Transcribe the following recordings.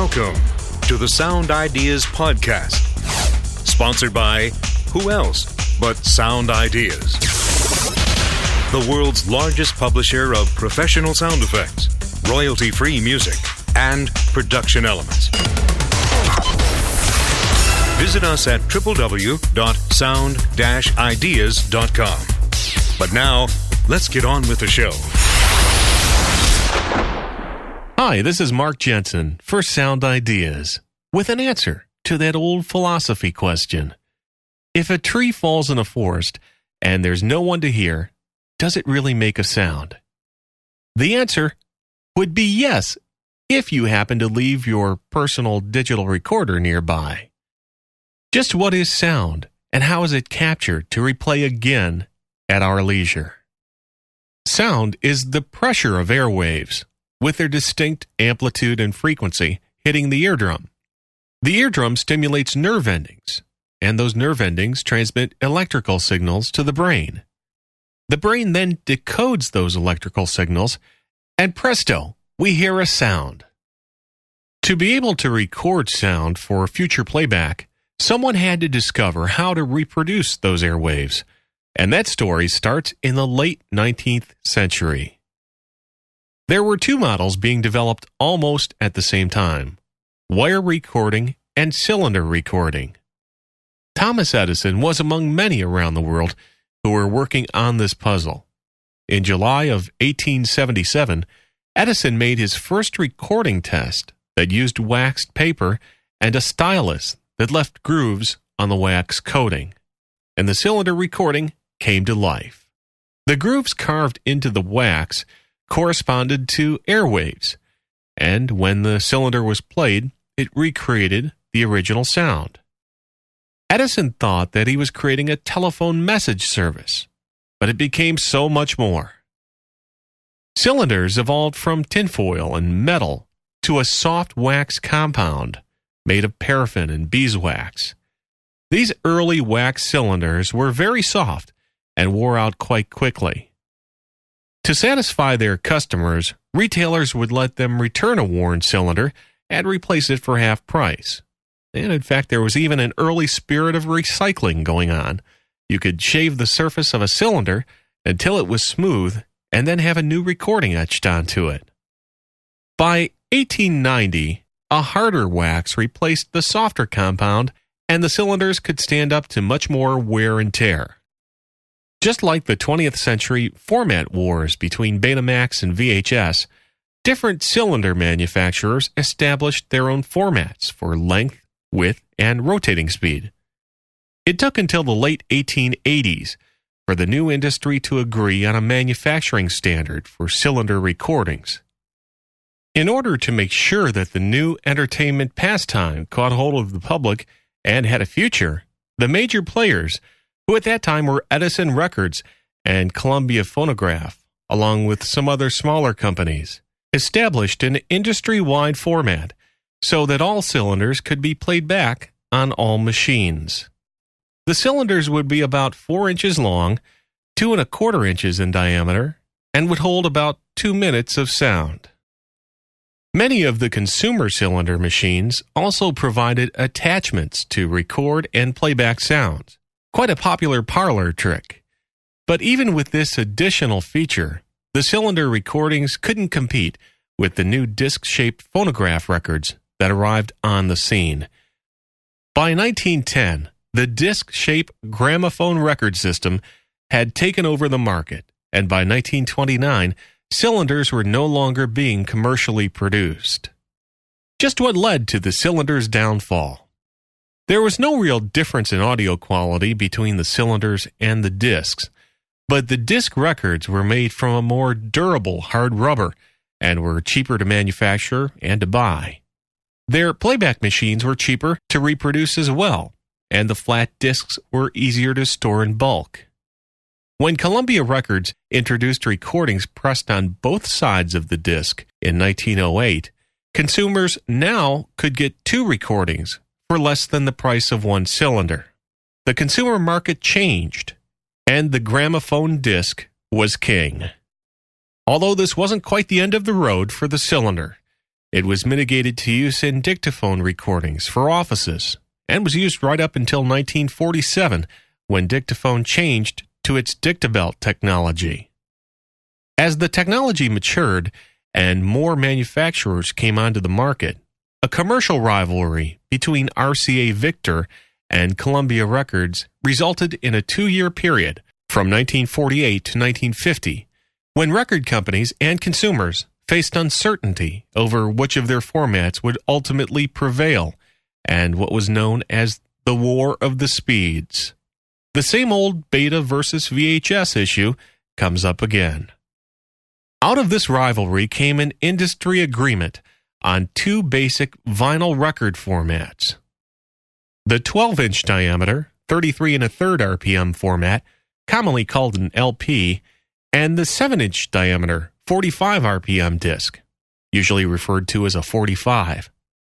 Welcome to the Sound Ideas Podcast, sponsored by who else but Sound Ideas, the world's largest publisher of professional sound effects, royalty-free music, and production elements. Visit us at www.sound-ideas.com. But now, let's get on with the show. Hi, this is Mark Jensen for Sound Ideas, with an answer to that old philosophy question. If a tree falls in a forest and there's no one to hear, does it really make a sound? The answer would be yes, if you happen to leave your personal digital recorder nearby. Just what is sound, and how is it captured to replay again at our leisure? Sound is the pressure of airwaves, with their distinct amplitude and frequency hitting the eardrum. The eardrum stimulates nerve endings, and those nerve endings transmit electrical signals to the brain. The brain then decodes those electrical signals, and presto, we hear a sound. To be able to record sound for future playback, someone had to discover how to reproduce those airwaves, and that story starts in the late 19th century. There were two models being developed almost at the same time: wire recording and cylinder recording. Thomas Edison was among many around the world who were working on this puzzle. In July of 1877, Edison made his first recording test that used waxed paper and a stylus that left grooves on the wax coating, and the cylinder recording came to life. The grooves carved into the wax corresponded to airwaves, and when the cylinder was played, it recreated the original sound. Edison thought that he was creating a telephone message service, but it became so much more. Cylinders evolved from tinfoil and metal to a soft wax compound made of paraffin and beeswax. These early wax cylinders were very soft and wore out quite quickly. To satisfy their customers, retailers would let them return a worn cylinder and replace it for half price. And in fact, there was even an early spirit of recycling going on. You could shave the surface of a cylinder until it was smooth and then have a new recording etched onto it. By 1890, a harder wax replaced the softer compound, and the cylinders could stand up to much more wear and tear. Just like the 20th century format wars between Betamax and VHS, different cylinder manufacturers established their own formats for length, width, and rotating speed. It took until the late 1880s for the new industry to agree on a manufacturing standard for cylinder recordings. In order to make sure that the new entertainment pastime caught hold of the public and had a future, the major players, who at that time were Edison Records and Columbia Phonograph, along with some other smaller companies, established an industry-wide format so that all cylinders could be played back on all machines. The cylinders would be about 4 inches long, 2 1/4 inches in diameter, and would hold about 2 minutes of sound. Many of the consumer cylinder machines also provided attachments to record and playback sounds, quite a popular parlor trick. But even with this additional feature, the cylinder recordings couldn't compete with the new disc-shaped phonograph records that arrived on the scene. By 1910, the disc-shaped gramophone record system had taken over the market, and by 1929, cylinders were no longer being commercially produced. Just what led to the cylinder's downfall? There was no real difference in audio quality between the cylinders and the discs, but the disc records were made from a more durable hard rubber and were cheaper to manufacture and to buy. Their playback machines were cheaper to reproduce as well, and the flat discs were easier to store in bulk. When Columbia Records introduced recordings pressed on both sides of the disc in 1908, consumers now could get 2 recordings for less than the price of 1 cylinder. The consumer market changed, and the gramophone disc was king. Although this wasn't quite the end of the road for the cylinder, It was mitigated to use in dictaphone recordings for offices and was used right up until 1947 when dictaphone changed to its Dictabelt technology. As the technology matured and more manufacturers came onto the market, a commercial rivalry between RCA Victor and Columbia Records resulted in a 2-year period from 1948 to 1950 when record companies and consumers faced uncertainty over which of their formats would ultimately prevail and what was known as the War of the Speeds. The same old beta versus VHS issue comes up again. Out of this rivalry came an industry agreement on 2 basic vinyl record formats. The 12-inch diameter, 33 1/3 RPM format, commonly called an LP, and the 7-inch diameter, 45 RPM disc, usually referred to as a 45.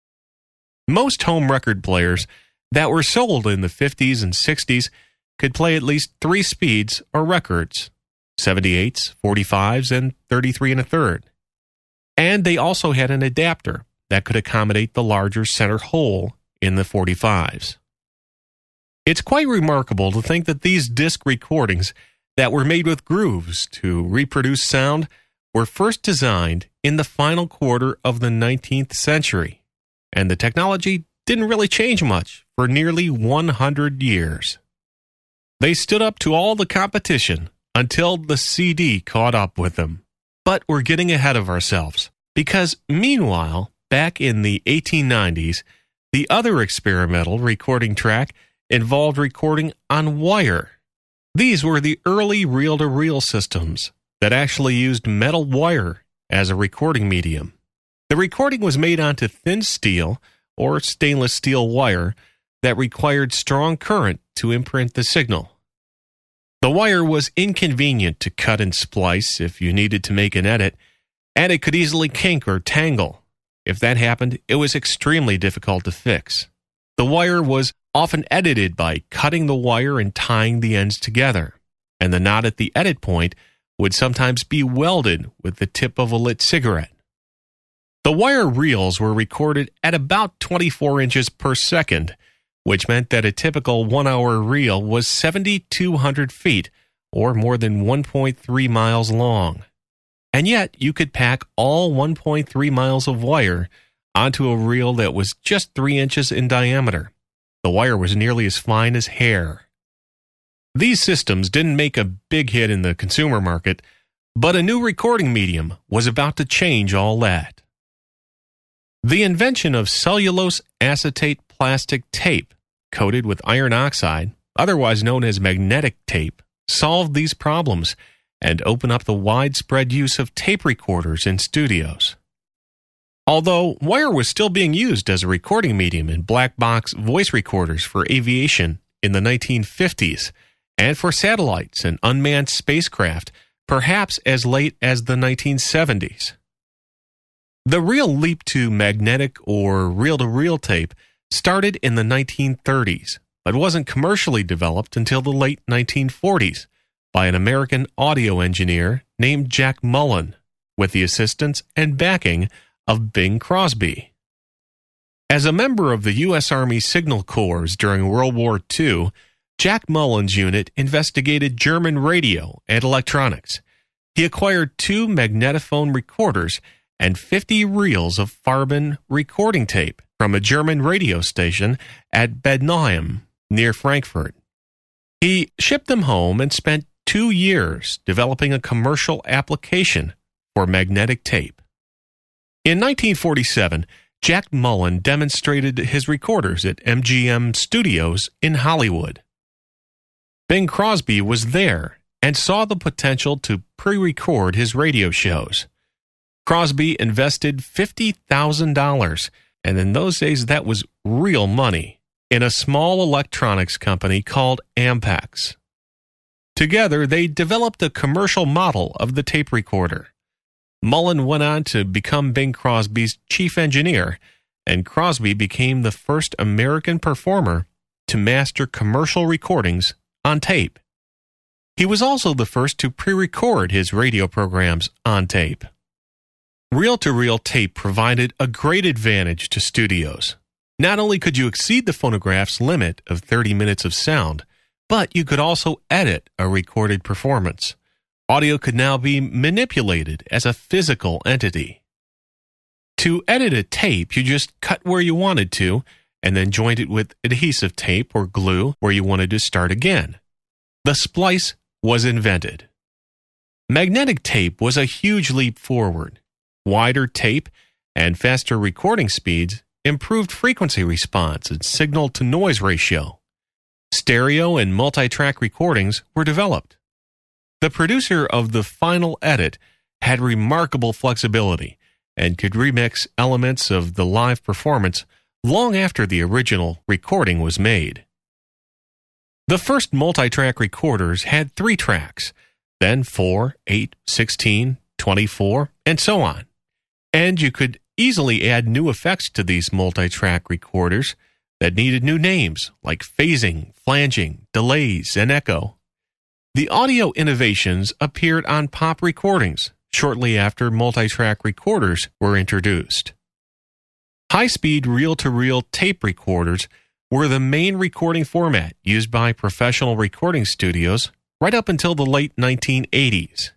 Most home record players that were sold in the 50s and 60s could play at least 3 speeds or records, 78s, 45s, and 33 1/3. And they also had an adapter that could accommodate the larger center hole in the 45s. It's quite remarkable to think that these disc recordings that were made with grooves to reproduce sound were first designed in the final quarter of the 19th century, and the technology didn't really change much for nearly 100 years. They stood up to all the competition until the CD caught up with them. But we're getting ahead of ourselves, because meanwhile, back in the 1890s, the other experimental recording track involved recording on wire. These were the early reel-to-reel systems that actually used metal wire as a recording medium. The recording was made onto thin steel or stainless steel wire that required strong current to imprint the signal. The wire was inconvenient to cut and splice if you needed to make an edit, and it could easily kink or tangle. If that happened, it was extremely difficult to fix. The wire was often edited by cutting the wire and tying the ends together, and the knot at the edit point would sometimes be welded with the tip of a lit cigarette. The wire reels were recorded at about 24 inches per second, which meant that a typical 1-hour reel was 7,200 feet, or more than 1.3 miles long. And yet, you could pack all 1.3 miles of wire onto a reel that was just 3 inches in diameter. The wire was nearly as fine as hair. These systems didn't make a big hit in the consumer market, but a new recording medium was about to change all that. The invention of cellulose acetate plastic tape, coated with iron oxide, otherwise known as magnetic tape, solved these problems and opened up the widespread use of tape recorders in studios. Although wire was still being used as a recording medium in black box voice recorders for aviation in the 1950s and for satellites and unmanned spacecraft, perhaps as late as the 1970s. The real leap to magnetic or reel-to-reel tape started in the 1930s, but wasn't commercially developed until the late 1940s by an American audio engineer named Jack Mullen, with the assistance and backing of Bing Crosby. As a member of the U.S. Army Signal Corps during World War II, Jack Mullen's unit investigated German radio and electronics. He acquired 2 magnetophone recorders and 50 reels of Farben recording tape from a German radio station at Bad Nauheim, near Frankfurt. He shipped them home and spent 2 years developing a commercial application for magnetic tape. In 1947, Jack Mullen demonstrated his recorders at MGM Studios in Hollywood. Bing Crosby was there and saw the potential to pre-record his radio shows. Crosby invested $50,000, and in those days that was real money, in a small electronics company called Ampex. Together, they developed a commercial model of the tape recorder. Mullen went on to become Bing Crosby's chief engineer, and Crosby became the first American performer to master commercial recordings on tape. He was also the first to pre-record his radio programs on tape. Reel-to-reel tape provided a great advantage to studios. Not only could you exceed the phonograph's limit of 30 minutes of sound, but you could also edit a recorded performance. Audio could now be manipulated as a physical entity. To edit a tape, you just cut where you wanted to, and then joined it with adhesive tape or glue where you wanted to start again. The splice was invented. Magnetic tape was a huge leap forward. Wider tape and faster recording speeds improved frequency response and signal-to-noise ratio. Stereo and multi-track recordings were developed. The producer of the final edit had remarkable flexibility and could remix elements of the live performance long after the original recording was made. The first multi-track recorders had 3 tracks, then 4, 8, 16, 24, and so on. And you could easily add new effects to these multi-track recorders that needed new names like phasing, flanging, delays, and echo. The audio innovations appeared on pop recordings shortly after multi-track recorders were introduced. High-speed reel-to-reel tape recorders were the main recording format used by professional recording studios right up until the late 1980s.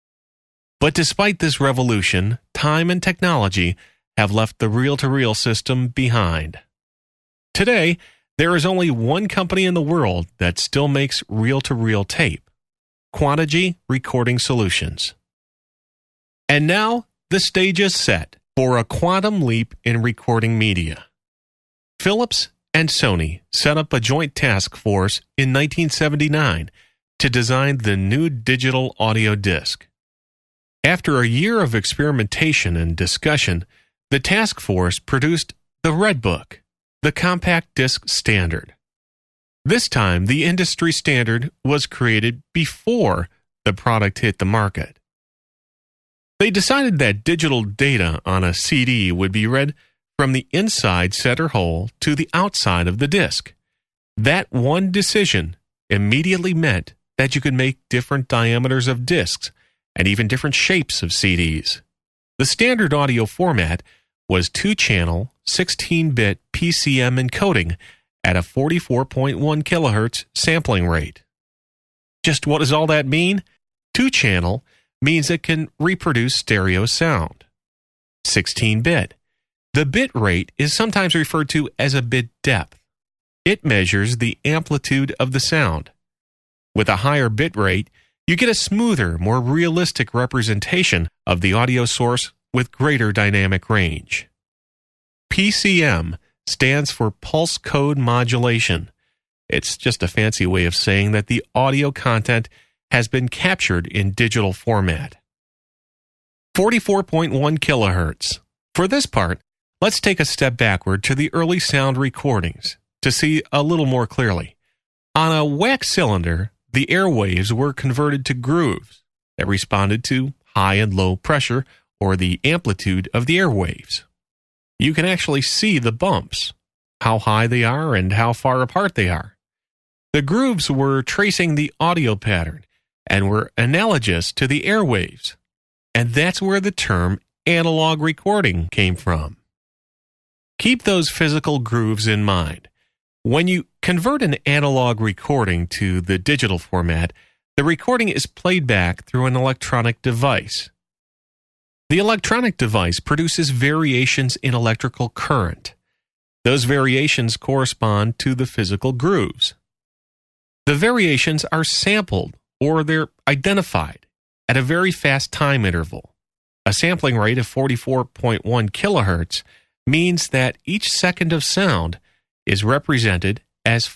But despite this revolution, time and technology have left the reel-to-reel system behind. Today, there is only one company in the world that still makes reel-to-reel tape, Quantigy Recording Solutions. And now, the stage is set for a quantum leap in recording media. Philips and Sony set up a joint task force in 1979 to design the new digital audio disc. After a year of experimentation and discussion, the task force produced the Red Book, the compact disc standard. This time, the industry standard was created before the product hit the market. They decided that digital data on a CD would be read from the inside center hole to the outside of the disc. That one decision immediately meant that you could make different diameters of discs and even different shapes of CDs. The standard audio format was 2-channel, 16-bit PCM encoding at a 44.1 kHz sampling rate. Just what does all that mean? 2-channel means it can reproduce stereo sound. 16-bit. The bit rate is sometimes referred to as a bit depth. It measures the amplitude of the sound. With a higher bit rate, you get a smoother, more realistic representation of the audio source with greater dynamic range. PCM stands for Pulse Code Modulation. It's just a fancy way of saying that the audio content has been captured in digital format. 44.1 kilohertz. For this part, let's take a step backward to the early sound recordings to see a little more clearly. On a wax cylinder, the airwaves were converted to grooves that responded to high and low pressure or the amplitude of the airwaves. You can actually see the bumps, how high they are and how far apart they are. The grooves were tracing the audio pattern and were analogous to the airwaves. And that's where the term analog recording came from. Keep those physical grooves in mind. When you convert an analog recording to the digital format, the recording is played back through an electronic device. The electronic device produces variations in electrical current. Those variations correspond to the physical grooves. The variations are sampled or they're identified at a very fast time interval. A sampling rate of 44.1 kilohertz means that each second of sound is represented as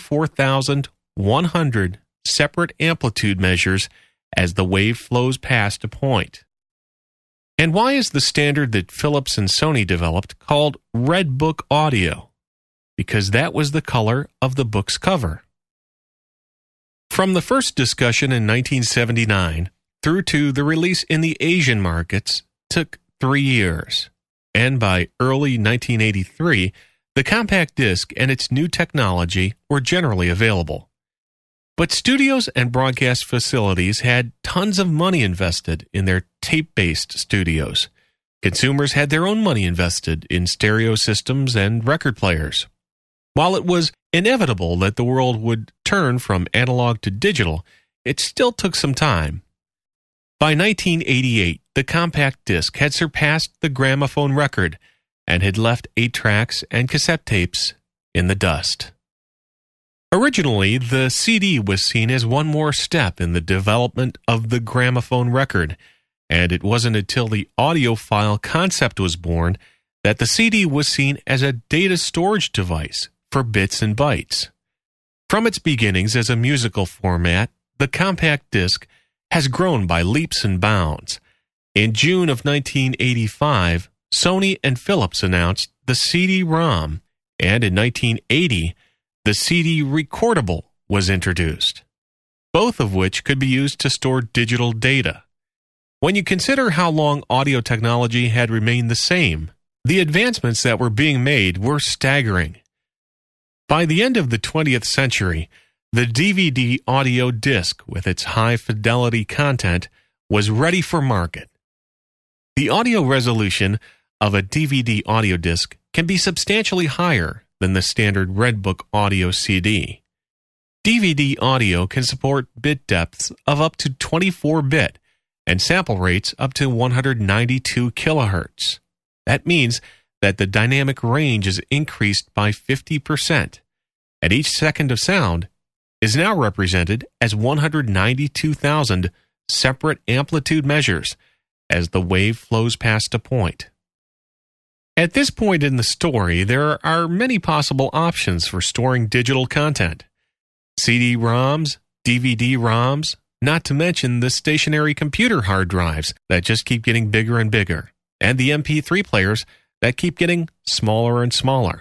44,100 separate amplitude measures as the wave flows past a point. And why is the standard that Philips and Sony developed called Red Book Audio? Because that was the color of the book's cover. From the first discussion in 1979 through to the release in the Asian markets took 3 years. And by early 1983, the compact disc and its new technology were generally available. But studios and broadcast facilities had tons of money invested in their tape-based studios, Consumers had their own money invested in stereo systems and record players. While it was inevitable that the world would turn from analog to digital, it still took some time. By 1988, the compact disc had surpassed the gramophone record and had left 8-tracks and cassette tapes in the dust. Originally, the CD was seen as one more step in the development of the gramophone record, and it wasn't until the audiophile concept was born that the CD was seen as a data storage device for bits and bytes. From its beginnings as a musical format, the compact disc has grown by leaps and bounds. In June of 1985, Sony and Philips announced the CD-ROM, and in 1980, the CD recordable was introduced, both of which could be used to store digital data. When you consider how long audio technology had remained the same, the advancements that were being made were staggering. By the end of the 20th century, the DVD audio disc with its high-fidelity content was ready for market. The audio resolution of a DVD audio disc can be substantially higher than the standard Redbook audio CD. DVD audio can support bit depths of up to 24-bit and sample rates up to 192 kilohertz. That means that the dynamic range is increased by 50%, and each second of sound is now represented as 192,000 separate amplitude measures as the wave flows past a point. At this point in the story, there are many possible options for storing digital content. CD-ROMs, DVD-ROMs, not to mention the stationary computer hard drives that just keep getting bigger and bigger, and the MP3 players that keep getting smaller and smaller.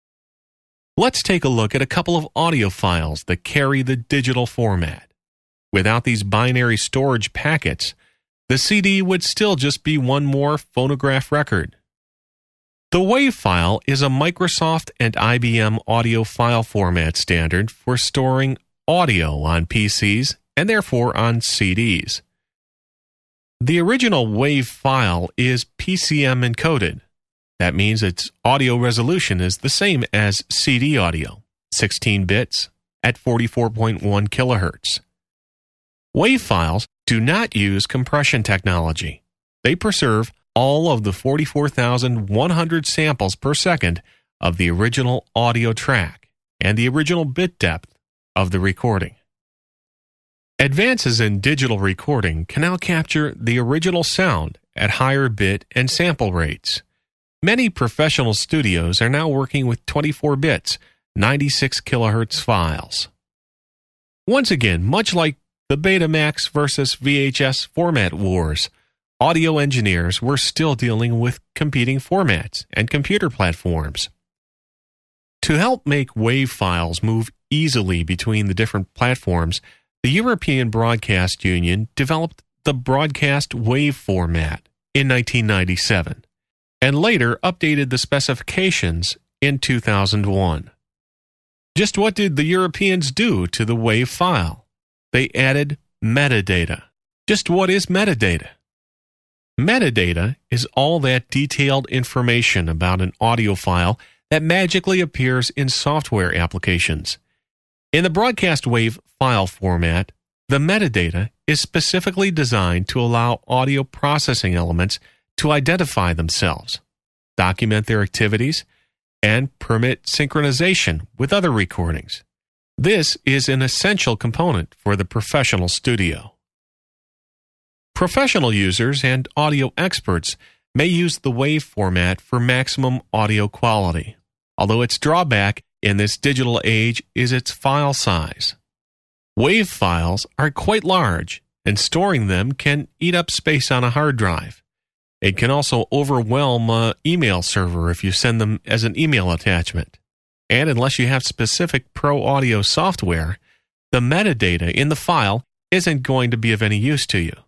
Let's take a look at a couple of audio files that carry the digital format. Without these binary storage packets, the CD would still just be one more phonograph record. The WAV file is a Microsoft and IBM audio file format standard for storing audio on PCs and therefore on CDs. The original WAV file is PCM encoded. That means its audio resolution is the same as CD audio, 16 bits at 44.1 kilohertz. WAV files do not use compression technology. They preserve all of the 44,100 samples per second of the original audio track and the original bit depth of the recording. Advances in digital recording can now capture the original sound at higher bit and sample rates. Many professional studios are now working with 24 bits, 96 kilohertz files. Once again, much like the Betamax versus VHS format wars, audio engineers were still dealing with competing formats and computer platforms. To help make WAV files move easily between the different platforms, the European Broadcast Union developed the Broadcast WAV format in 1997, and later updated the specifications in 2001. Just what did the Europeans do to the WAV file? They added metadata. Just what is metadata? Metadata is all that detailed information about an audio file that magically appears in software applications. In the Broadcast WAV file format, the metadata is specifically designed to allow audio processing elements to identify themselves, document their activities, and permit synchronization with other recordings. This is an essential component for the professional studio. Professional users and audio experts may use the WAV format for maximum audio quality, although its drawback in this digital age is its file size. WAV files are quite large, and storing them can eat up space on a hard drive. It can also overwhelm an email server if you send them as an email attachment. And unless you have specific pro audio software, the metadata in the file isn't going to be of any use to you.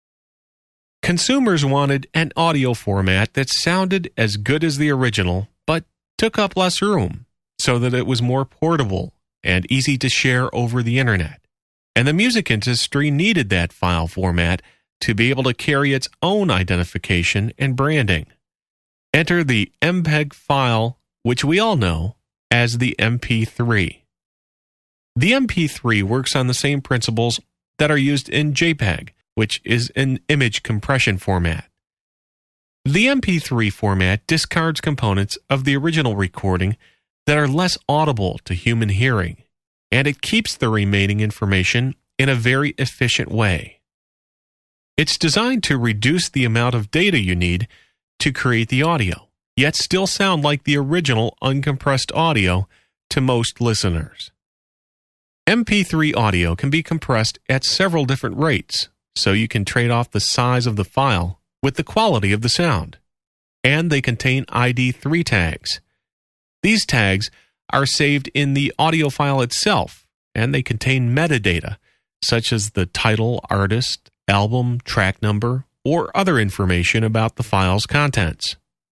Consumers wanted an audio format that sounded as good as the original, but took up less room, so that it was more portable and easy to share over the internet. And the music industry needed that file format to be able to carry its own identification and branding. Enter the MPEG file, which we all know as the MP3. The MP3 works on the same principles that are used in JPEG, which is an image compression format. The MP3 format discards components of the original recording that are less audible to human hearing, and it keeps the remaining information in a very efficient way. It's designed to reduce the amount of data you need to create the audio, yet still sound like the original uncompressed audio to most listeners. MP3 audio can be compressed at several different rates, so you can trade off the size of the file with the quality of the sound. And they contain ID3 tags. These tags are saved in the audio file itself, and they contain metadata, such as the title, artist, album, track number, or other information about the file's contents.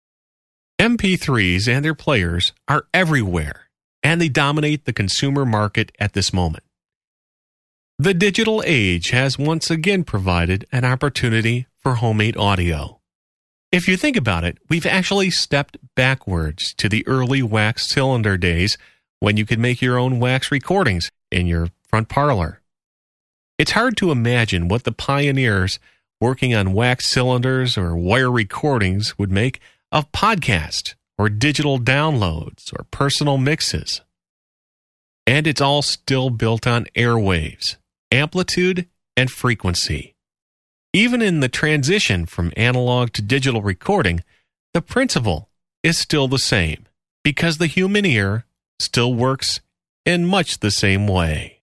MP3s and their players are everywhere, and they dominate the consumer market at this moment. The digital age has once again provided an opportunity for homemade audio. If you think about it, we've actually stepped backwards to the early wax cylinder days when you could make your own wax recordings in your front parlor. It's hard to imagine what the pioneers working on wax cylinders or wire recordings would make of podcasts or digital downloads or personal mixes. And it's all still built on airwaves, amplitude, and frequency. Even in the transition from analog to digital recording, the principle is still the same, because the human ear still works in much the same way.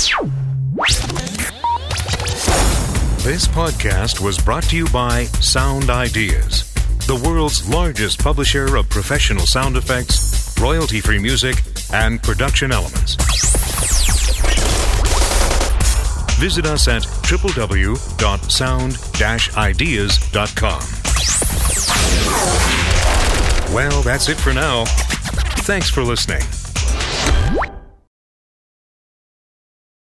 This podcast was brought to you by Sound Ideas, the world's largest publisher of professional sound effects, royalty-free music, and production elements. Visit us at www.sound-ideas.com. Well, that's it for now. Thanks for listening.